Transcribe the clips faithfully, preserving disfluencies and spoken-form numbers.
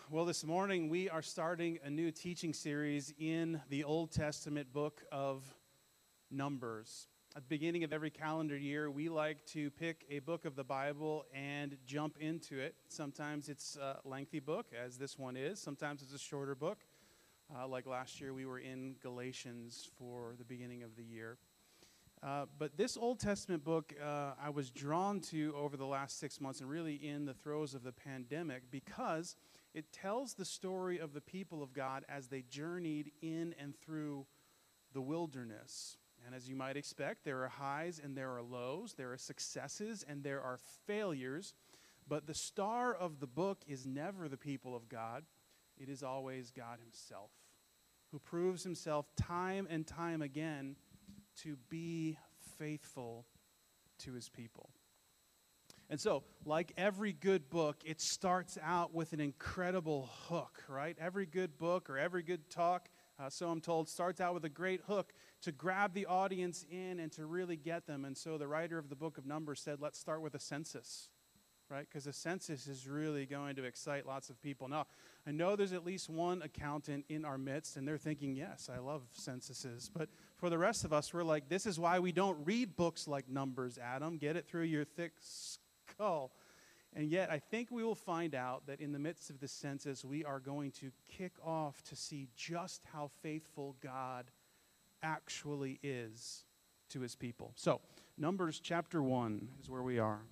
Well, this morning we are starting a new teaching series in the Old Testament book of Numbers. At the beginning of every calendar year, we like to pick a book of the Bible and jump into it. Sometimes it's a lengthy book, as this one is. Sometimes it's a shorter book. Uh, like last year, we were in Galatians for the beginning of the year. Uh, but this Old Testament book, uh, I was drawn to over the last six months and really in the throes of the pandemic because it tells the story of the people of God as they journeyed in and through the wilderness. And as you might expect, there are highs and there are lows, there are successes and there are failures. But the star of the book is never the people of God. It is always God himself, who proves himself time and time again to be faithful to his people. And so, like every good book, it starts out with an incredible hook, right? Every good book or every good talk, uh, so I'm told, starts out with a great hook to grab the audience in and to really get them. And so the writer of the book of Numbers said, let's start with a census, right? Because the census is really going to excite lots of people. Now, I know there's at least one accountant in our midst, and they're thinking, yes, I love censuses. But for the rest of us, we're like, this is why we don't read books like Numbers, Adam. Get it through your thick skull. And yet, I think we will find out that in the midst of the census, we are going to kick off to see just how faithful God actually is to his people. So, Numbers chapter one is where we are.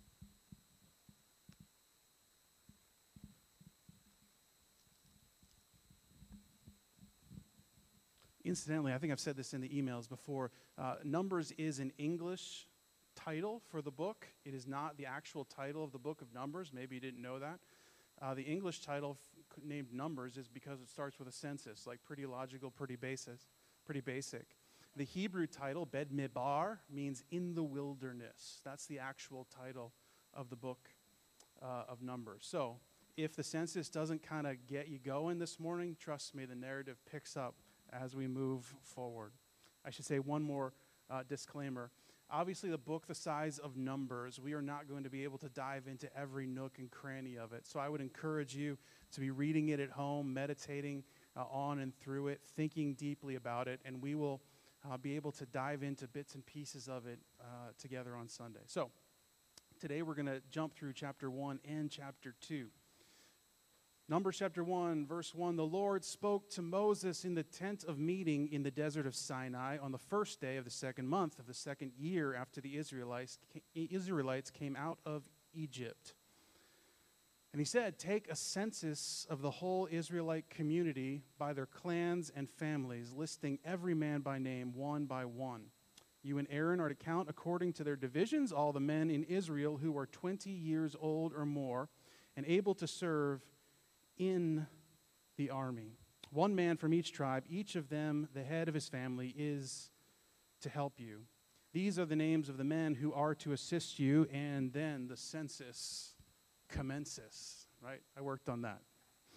Incidentally, I think I've said this in the emails before, uh, Numbers is an English title for the book. It is not the actual title of the book of Numbers. Maybe you didn't know that. Uh, the English title f- named Numbers is because it starts with a census, like pretty logical, pretty basis, pretty basic. The Hebrew title, Bed Midbar, means in the wilderness. That's the actual title of the book uh, of Numbers. So if the census doesn't kind of get you going this morning, trust me, the narrative picks up as we move forward. I should say one more uh, disclaimer. Obviously, the book the size of Numbers, we are not going to be able to dive into every nook and cranny of it. So I would encourage you to be reading it at home, meditating uh, on and through it, thinking deeply about it, and we will uh, be able to dive into bits and pieces of it uh, together on Sunday. So today we're going to jump through chapter one and chapter two. Numbers chapter one, verse one, the Lord spoke to Moses in the tent of meeting in the desert of Sinai on the first day of the second month of the second year after the Israelites, Israelites came out of Egypt. And he said, take a census of the whole Israelite community by their clans and families, listing every man by name, one by one. You and Aaron are to count according to their divisions all the men in Israel who are twenty years old or more and able to serve in the army. One man from each tribe, each of them the head of his family, is to help you. These are the names of the men who are to assist you, and then the census commences, right? I worked on that.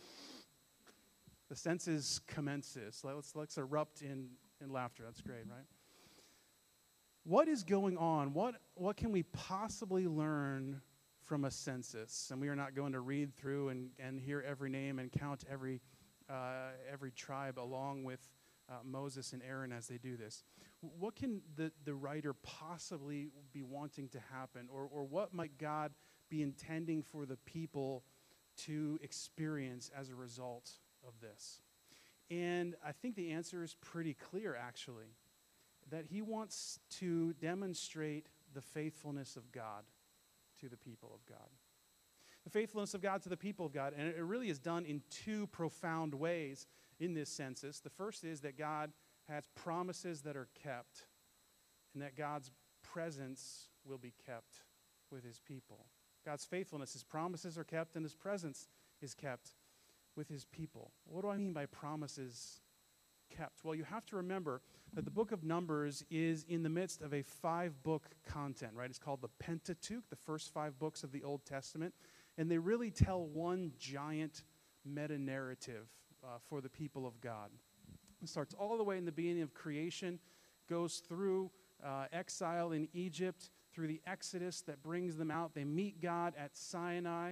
The census commences. Let's, let's erupt in, in laughter. That's great, right? What is going on? What, what can we possibly learn from a census? And we are not going to read through and, and hear every name and count every uh, every tribe along with uh, Moses and Aaron as they do this. What can the, the writer possibly be wanting to happen? Or, or what might God be intending for the people to experience as a result of this? And I think the answer is pretty clear, actually, that he wants to demonstrate the faithfulness of God to the people of God. The faithfulness of God to the people of God. And it really is done in two profound ways in this census. The first is that God has promises that are kept, and that God's presence will be kept with his people. God's faithfulness, his promises are kept, and his presence is kept with his people. What do I mean by promises kept? Well, you have to remember that the book of Numbers is in the midst of a five-book content, right? It's called the Pentateuch, the first five books of the Old Testament, and they really tell one giant meta-narrative uh, for the people of God. It starts all the way in the beginning of creation, goes through uh, exile in Egypt, through the Exodus that brings them out. They meet God at Sinai.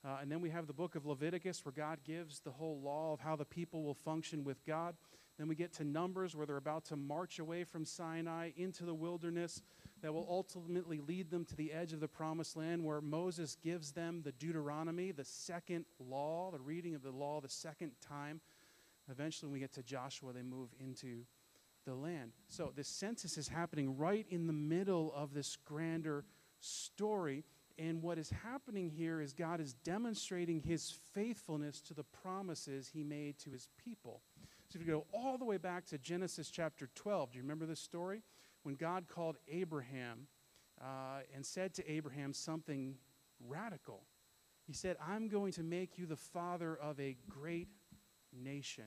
Uh, and then we have the book of Leviticus, where God gives the whole law of how the people will function with God. Then we get to Numbers, where they're about to march away from Sinai into the wilderness that will ultimately lead them to the edge of the promised land, where Moses gives them the Deuteronomy, the second law, the reading of the law the second time. Eventually, when we get to Joshua, they move into the land. So this census is happening right in the middle of this grander story. And what is happening here is God is demonstrating his faithfulness to the promises he made to his people. So if you go all the way back to Genesis chapter twelve, do you remember this story? When God called Abraham uh, and said to Abraham something radical. He said, I'm going to make you the father of a great nation.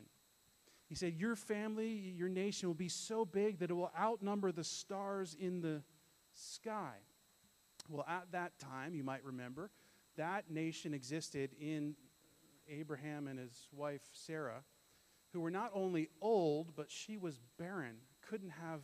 He said, your family, your nation will be so big that it will outnumber the stars in the sky. Well, at that time, you might remember, that nation existed in Abraham and his wife Sarah, who were not only old, but she was barren, couldn't have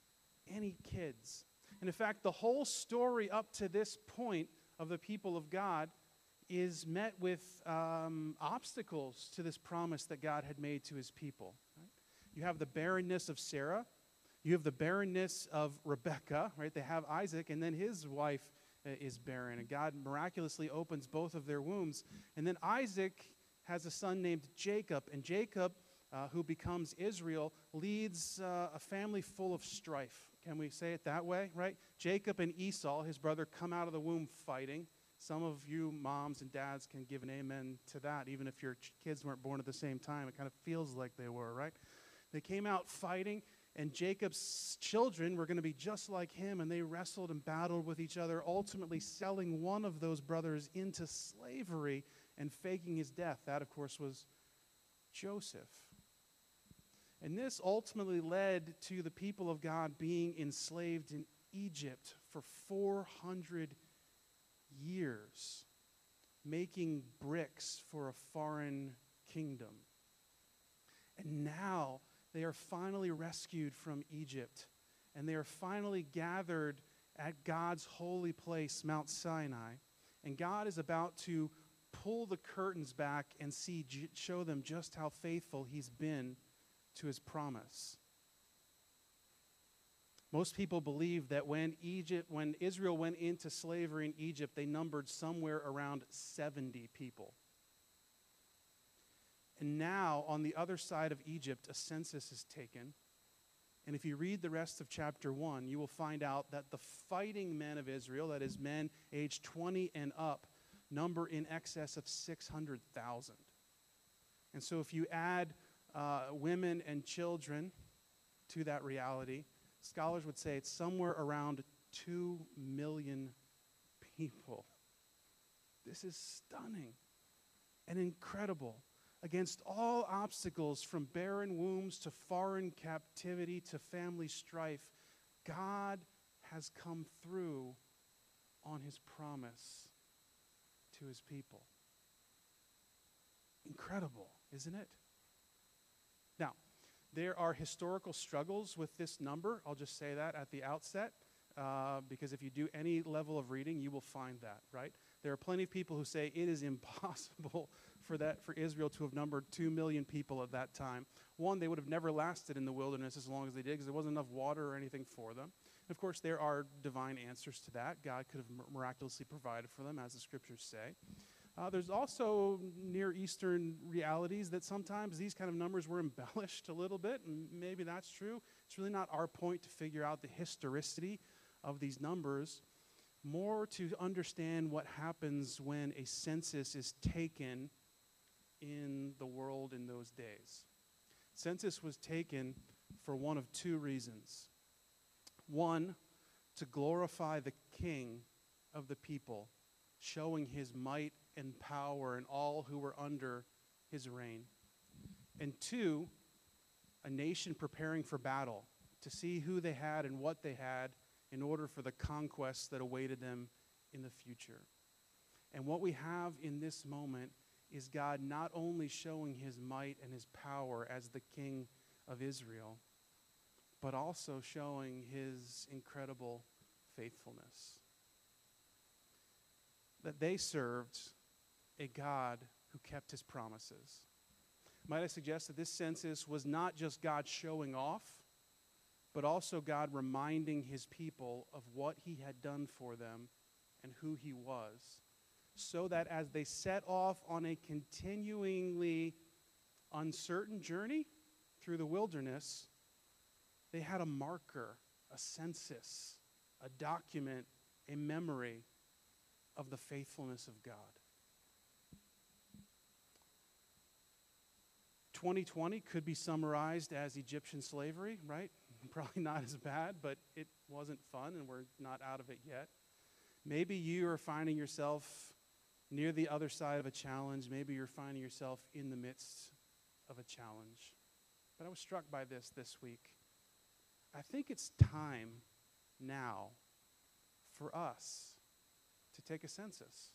any kids. And in fact, the whole story up to this point of the people of God is met with um, obstacles to this promise that God had made to his people. Right? You have the barrenness of Sarah. You have the barrenness of Rebekah, right? They have Isaac, and then his wife uh, is barren. And God miraculously opens both of their wombs. And then Isaac has a son named Jacob. And Jacob, uh, who becomes Israel, leads uh, a family full of strife. Can we say it that way, right? Jacob and Esau, his brother, come out of the womb fighting. Some of you moms and dads can give an amen to that, even if your ch- kids weren't born at the same time. It kind of feels like they were, right? They came out fighting. And Jacob's children were going to be just like him, and they wrestled and battled with each other, ultimately selling one of those brothers into slavery and faking his death. That, of course, was Joseph. And this ultimately led to the people of God being enslaved in Egypt for four hundred years, making bricks for a foreign kingdom. And now they are finally rescued from Egypt, and they are finally gathered at God's holy place, Mount Sinai. And God is about to pull the curtains back and see, show them just how faithful he's been to his promise. Most people believe that when Egypt, when Israel went into slavery in Egypt, they numbered somewhere around seventy people. And now, on the other side of Egypt, a census is taken. And if you read the rest of chapter one, you will find out that the fighting men of Israel, that is men aged twenty and up, number in excess of six hundred thousand. And so if you add uh, women and children to that reality, scholars would say it's somewhere around two million people. This is stunning and incredible. Against all obstacles, from barren wombs to foreign captivity to family strife, God has come through on his promise to his people. Incredible, isn't it? Now, there are historical struggles with this number. I'll just say that at the outset, uh, because if you do any level of reading, you will find that, right? There are plenty of people who say it is impossible for that for Israel to have numbered two million people at that time. One, they would have never lasted in the wilderness as long as they did because there wasn't enough water or anything for them. And of course, there are divine answers to that. God could have miraculously provided for them, as the scriptures say. Uh, there's also Near Eastern realities that sometimes these kind of numbers were embellished a little bit, and maybe that's true. It's really not our point to figure out the historicity of these numbers, more to understand what happens when a census is taken in the world in those days. Census was taken for one of two reasons. One, to glorify the king of the people, showing his might and power and all who were under his reign. And two, a nation preparing for battle, to see who they had and what they had in order for the conquests that awaited them in the future. And what we have in this moment is God not only showing his might and his power as the king of Israel, but also showing his incredible faithfulness. That they served a God who kept his promises. Might I suggest that this census was not just God showing off, but also God reminding his people of what he had done for them and who he was, so that as they set off on a continuingly uncertain journey through the wilderness, they had a marker, a census, a document, a memory of the faithfulness of God. twenty twenty could be summarized as Egyptian slavery, right? Probably not as bad, but it wasn't fun, and we're not out of it yet. Maybe you are finding yourself near the other side of a challenge. Maybe you're finding yourself in the midst of a challenge. But I was struck by this this week. I think it's time now for us to take a census.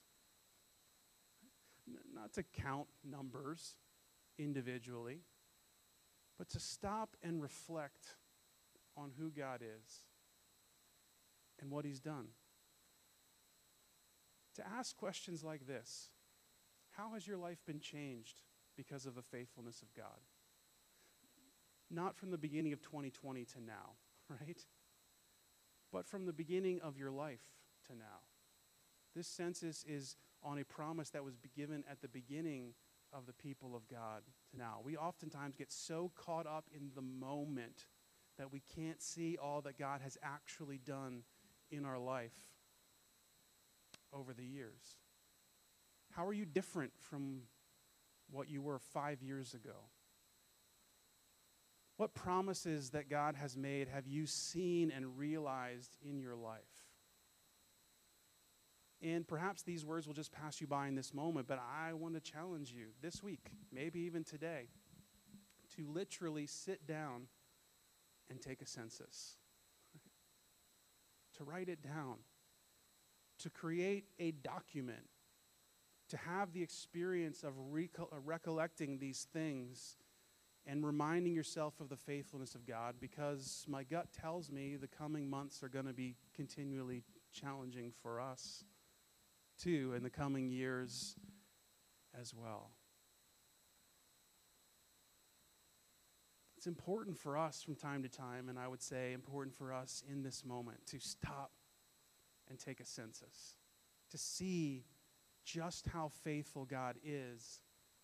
N- not to count numbers individually, but to stop and reflect on who God is and what he's done. To ask questions like this: how has your life been changed because of the faithfulness of God? Not from the beginning of twenty twenty to now, right? But from the beginning of your life to now. This census is on a promise that was given at the beginning of the people of God to now. We oftentimes get so caught up in the moment that we can't see all that God has actually done in our life over the years. How are you different from what you were five years ago? What promises that God has made have you seen and realized in your life? And perhaps these words will just pass you by in this moment, but I want to challenge you this week, maybe even today, to literally sit down and take a census. To write it down. To create a document. To have the experience of reco- uh, recollecting these things and reminding yourself of the faithfulness of God, because my gut tells me the coming months are going to be continually challenging for us too, in the coming years as well. It's important for us from time to time, and I would say important for us in this moment, to stop and take a census, to see just how faithful God is,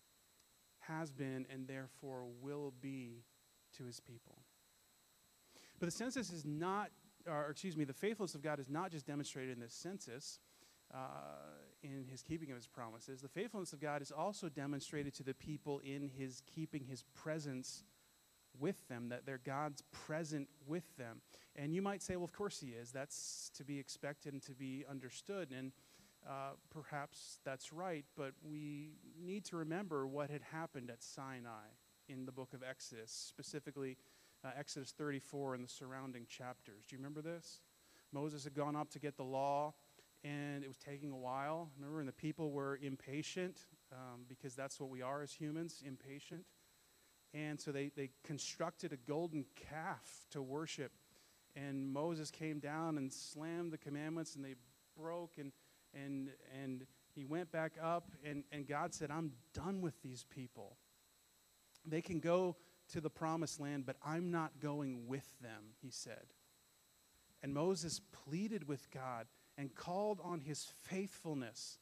has been, and therefore will be to his people. But the census is not, or excuse me, the faithfulness of God is not just demonstrated in this census, uh, in his keeping of his promises. The faithfulness of God is also demonstrated to the people in his keeping his presence with them, that they're God's present with them. And you might say, well, of course he is. That's to be expected and to be understood. And uh, perhaps that's right, but we need to remember what had happened at Sinai in the book of Exodus, specifically uh, Exodus thirty-four and the surrounding chapters. Do you remember this? Moses had gone up to get the law, and it was taking a while. Remember, and the people were impatient, um, because that's what we are as humans, impatient. And so they, they constructed a golden calf to worship. And Moses came down and slammed the commandments, and they broke, and and and he went back up, and, and God said, I'm done with these people. They can go to the promised land, but I'm not going with them, he said. And Moses pleaded with God and called on his faithfulness.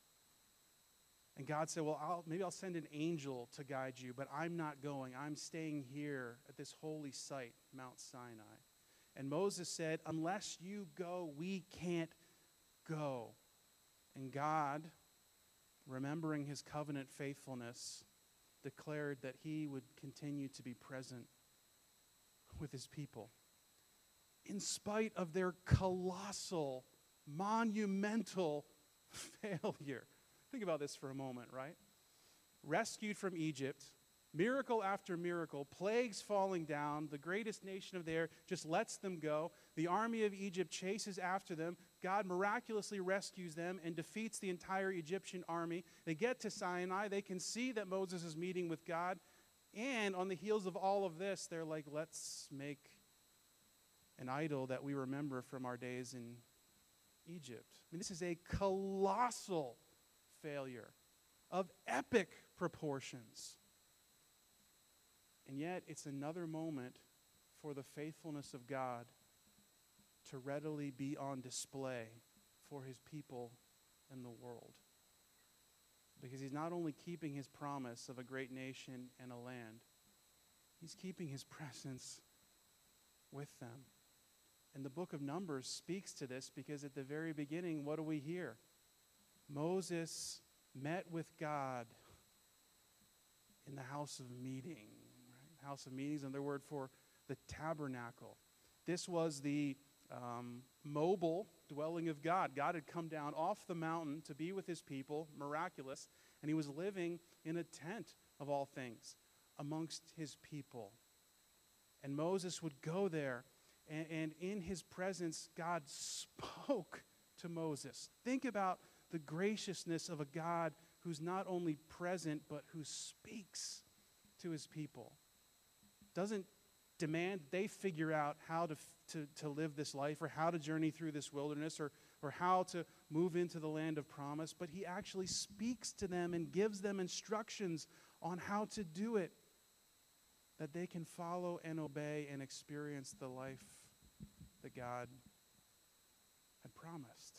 And God said, well, I'll, maybe I'll send an angel to guide you, but I'm not going. I'm staying here at this holy site, Mount Sinai. And Moses said, unless you go, we can't go. And God, remembering his covenant faithfulness, declared that he would continue to be present with his people, in spite of their colossal, monumental failure. Think about this for a moment, right? Rescued from Egypt, miracle after miracle, plagues falling down, the greatest nation of there just lets them go. The army of Egypt chases after them. God miraculously rescues them and defeats the entire Egyptian army. They get to Sinai. They can see that Moses is meeting with God. And on the heels of all of this, they're like, let's make an idol that we remember from our days in Egypt. I mean, this is a colossal failure. of epic proportions. And yet, it's another moment for the faithfulness of God to readily be on display for his people and the world. Because he's not only keeping his promise of a great nation and a land, he's keeping his presence with them. And the book of Numbers speaks to this because at the very beginning, what do we hear? Moses met with God in the house of meeting. Right? House of meeting is another word for the tabernacle. This was the um, mobile dwelling of God. God had come down off the mountain to be with his people, miraculous, and he was living in a tent of all things amongst his people. And Moses would go there, and, and in his presence, God spoke to Moses. Think about the graciousness of a God who's not only present, but who speaks to his people. Doesn't demand they figure out how to, to, to live this life or how to journey through this wilderness or, or how to move into the land of promise, but he actually speaks to them and gives them instructions on how to do it, that they can follow and obey and experience the life that God had promised.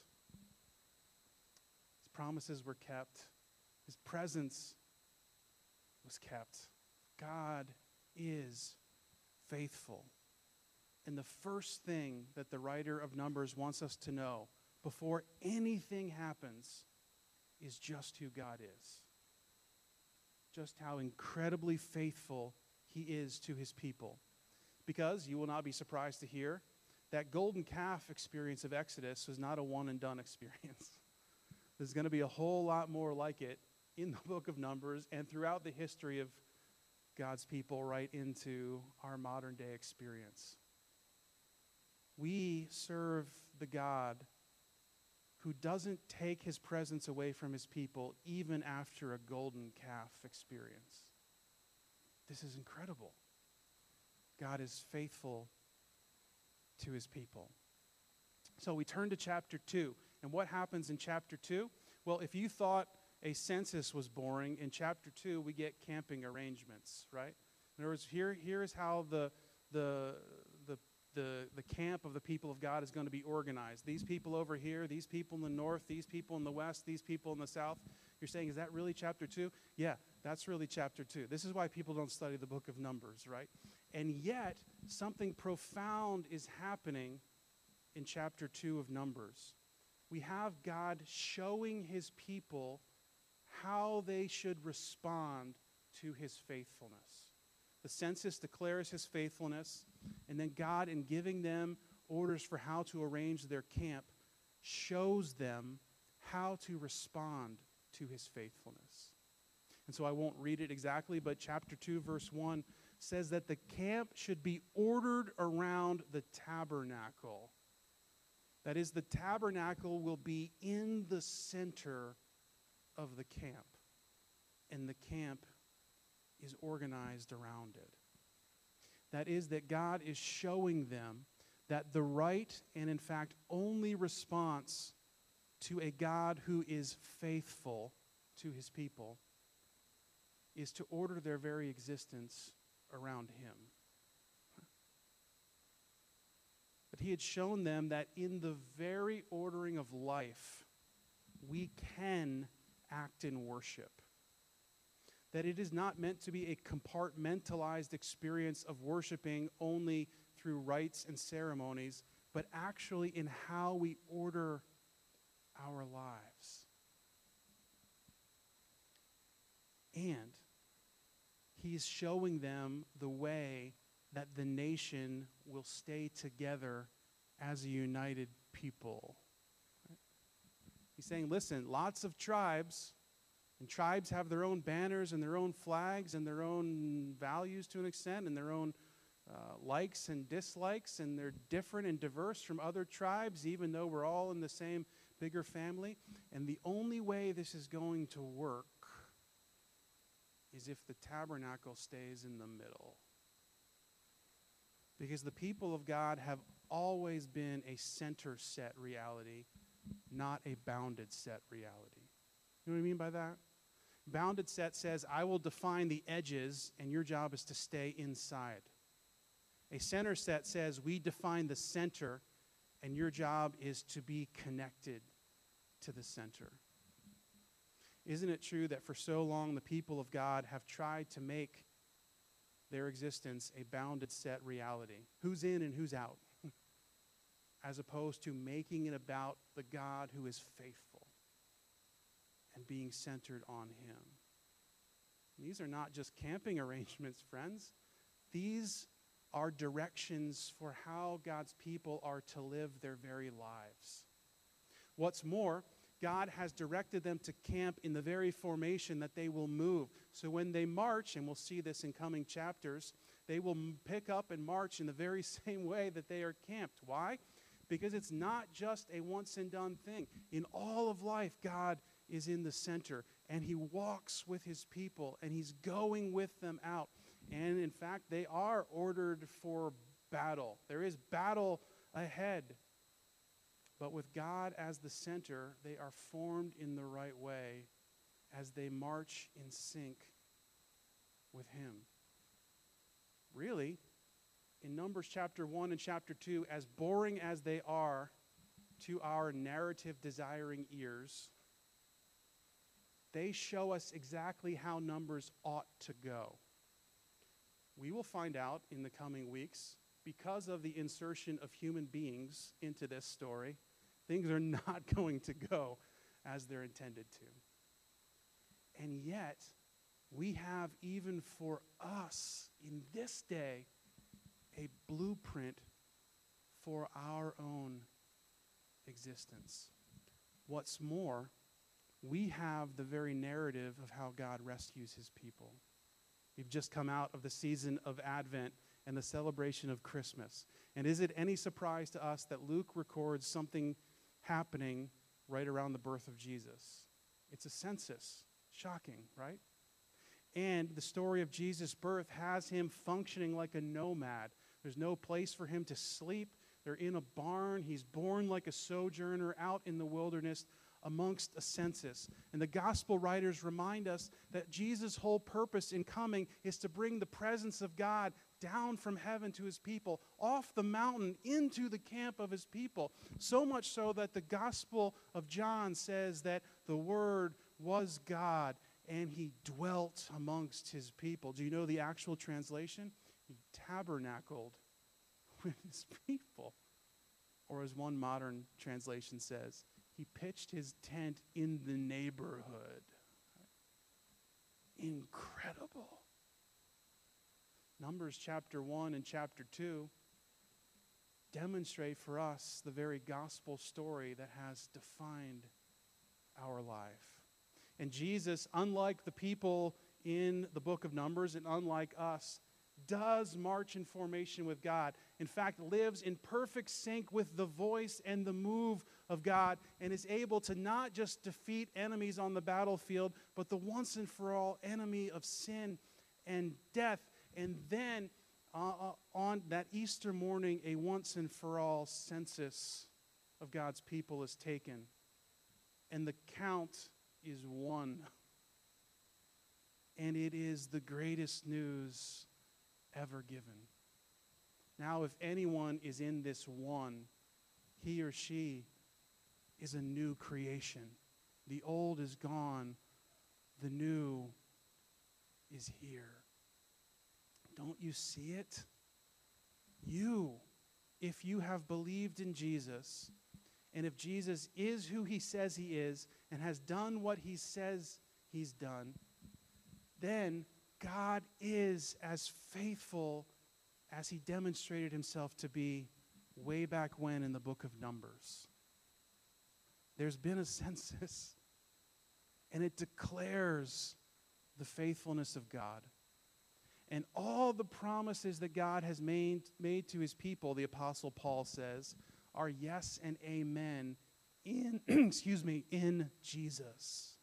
His promises were kept. His presence was kept. God is faithful. And the first thing that the writer of Numbers wants us to know before anything happens is just who God is. Just how incredibly faithful he is to his people. Because you will not be surprised to hear that golden calf experience of Exodus was not a one and done experience. There's going to be a whole lot more like it in the book of Numbers and throughout the history of God's people right into our modern day experience. We serve the God who doesn't take his presence away from his people even after a golden calf experience. This is incredible. God is faithful to his people. So we turn to chapter two. And what happens in chapter two? Well, if you thought a census was boring, in chapter two we get camping arrangements, right? In other words, here, here's how the, the, the, the, the camp of the people of God is going to be organized. These people over here, these people in the north, these people in the west, these people in the south. You're saying, is that really chapter two? Yeah, that's really chapter two. This is why people don't study the book of Numbers, right? And yet, something profound is happening in chapter two of Numbers. We have God showing his people how they should respond to his faithfulness. The census declares his faithfulness, and then God, in giving them orders for how to arrange their camp, shows them how to respond to his faithfulness. And so I won't read it exactly, but chapter two, verse one says that the camp should be ordered around the tabernacle. That is, the tabernacle will be in the center of the camp, and the camp is organized around it. That is, that God is showing them that the right and, in fact, only response to a God who is faithful to his people is to order their very existence around him. But he had shown them that in the very ordering of life, we can act in worship. That it is not meant to be a compartmentalized experience of worshiping only through rites and ceremonies, but actually in how we order our lives. And he is showing them the way that the nation will stay together as a united people. He's saying, listen, lots of tribes, and tribes have their own banners and their own flags and their own values to an extent and their own uh, likes and dislikes, and they're different and diverse from other tribes, even though we're all in the same bigger family. And the only way this is going to work is if the tabernacle stays in the middle. Because the people of God have always been a center set reality, not a bounded set reality. You know what I mean by that? Bounded set says, I will define the edges, and your job is to stay inside. A center set says, we define the center, and your job is to be connected to the center. Isn't it true that for so long the people of God have tried to make their existence a bounded set reality? Who's in and who's out? As opposed to making it about the God who is faithful and being centered on him. And these are not just camping arrangements, friends. These are directions for how God's people are to live their very lives. What's more, God has directed them to camp in the very formation that they will move. So when they march, and we'll see this in coming chapters, they will pick up and march in the very same way that they are camped. Why? Because it's not just a once and done thing. In all of life, God is in the center, and he walks with his people, and he's going with them out. And in fact, they are ordered for battle. There is battle ahead. But with God as the center, they are formed in the right way as they march in sync with him. Really, in Numbers chapter one and chapter two, as boring as they are to our narrative-desiring ears, they show us exactly how Numbers ought to go. We will find out in the coming weeks, because of the insertion of human beings into this story, things are not going to go as they're intended to. And yet, we have even for us in this day a blueprint for our own existence. What's more, we have the very narrative of how God rescues his people. We've just come out of the season of Advent and the celebration of Christmas. And is it any surprise to us that Luke records something happening right around the birth of Jesus? It's a census. Shocking, right? And the story of Jesus' birth has him functioning like a nomad. There's no place for him to sleep. They're in a barn. He's born like a sojourner out in the wilderness amongst a census. And the gospel writers remind us that Jesus' whole purpose in coming is to bring the presence of God down from heaven to his people, off the mountain into the camp of his people. So much so that the Gospel of John says that the Word was God and he dwelt amongst his people. Do you know the actual translation? He tabernacled with his people. Or as one modern translation says, he pitched his tent in the neighborhood. Incredible. Numbers chapter one and chapter two demonstrate for us the very gospel story that has defined our life. And Jesus, unlike the people in the book of Numbers and unlike us, does march in formation with God. In fact, lives in perfect sync with the voice and the move of God, and is able to not just defeat enemies on the battlefield, but the once and for all enemy of sin and death. And then uh, uh, on that Easter morning, a once and for all census of God's people is taken. And the count is one. And it is the greatest news ever given. Now, if anyone is in this one, he or she is a new creation. The old is gone. The new is here. Don't you see it? You, if you have believed in Jesus, and if Jesus is who he says he is and has done what he says he's done, then God is as faithful as he demonstrated himself to be way back when in the book of Numbers. There's been a census, and it declares the faithfulness of God. And all the promises that God has made, made to his people, the Apostle Paul says, are yes and amen in, excuse me, in Jesus.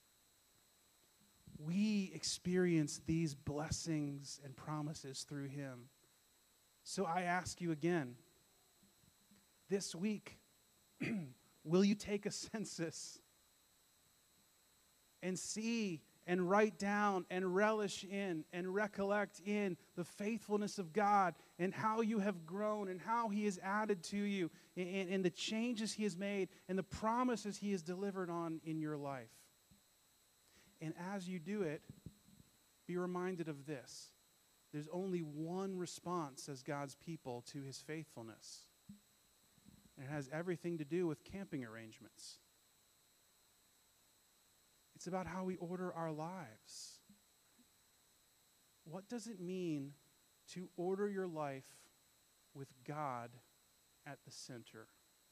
We experience these blessings and promises through him. So I ask you again, this week, will you take a census and see and write down and relish in and recollect in the faithfulness of God and how you have grown and how He has added to you and, and the changes He has made and the promises He has delivered on in your life. And as you do it, be reminded of this. There's only one response as God's people to His faithfulness. And it has everything to do with camping arrangements. It's about how we order our lives. What does it mean to order your life with God at the center?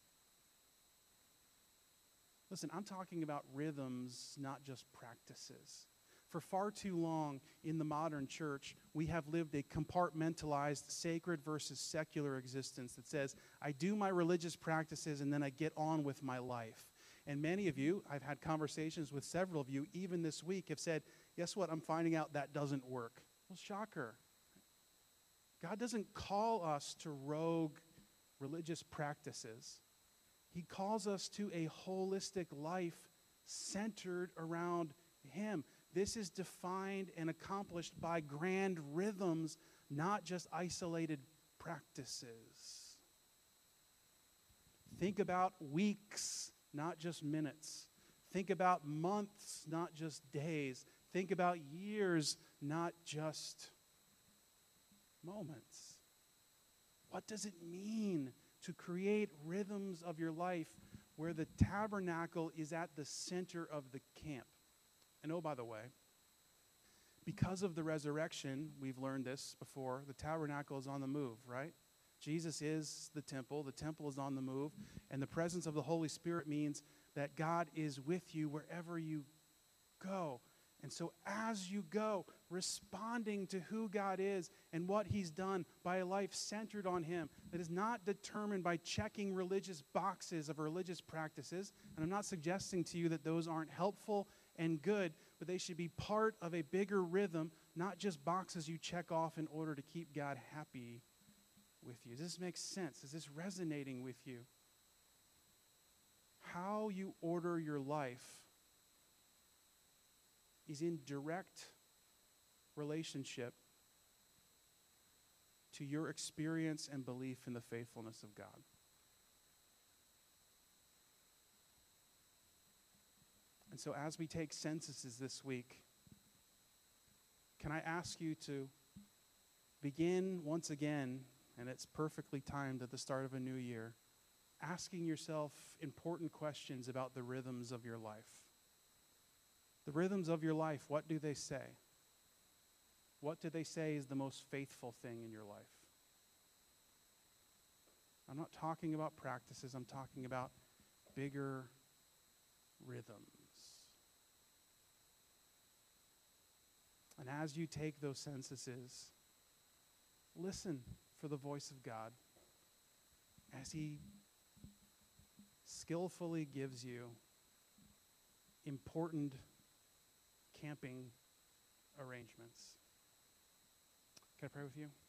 Listen, I'm talking about rhythms, not just practices. For far too long in the modern church, we have lived a compartmentalized sacred versus secular existence that says, I do my religious practices and then I get on with my life. And many of you, I've had conversations with several of you, even this week, have said, guess what? I'm finding out that doesn't work. Well, shocker. God doesn't call us to rogue religious practices. He calls us to a holistic life centered around Him. This is defined and accomplished by grand rhythms, not just isolated practices. Think about weeks, not just minutes. Think about months, not just days. Think about years, not just moments. What does it mean to create rhythms of your life where the tabernacle is at the center of the camp? And oh, by the way, because of the resurrection, we've learned this before, the tabernacle is on the move, right? Jesus is the temple. The temple is on the move. And the presence of the Holy Spirit means that God is with you wherever you go. And so as you go, responding to who God is and what He's done by a life centered on Him that is not determined by checking religious boxes of religious practices. And I'm not suggesting to you that those aren't helpful and good, but they should be part of a bigger rhythm, not just boxes you check off in order to keep God happy with you. Does this make sense? Is this resonating with you? How you order your life is in direct relationship to your experience and belief in the faithfulness of God. And so as we take censuses this week, can I ask you to begin once again, and it's perfectly timed at the start of a new year, asking yourself important questions about the rhythms of your life. The rhythms of your life, what do they say? What do they say is the most faithful thing in your life? I'm not talking about practices, I'm talking about bigger rhythms. And as you take those censuses, listen for the voice of God as He skillfully gives you important camping arrangements. Can I pray with you?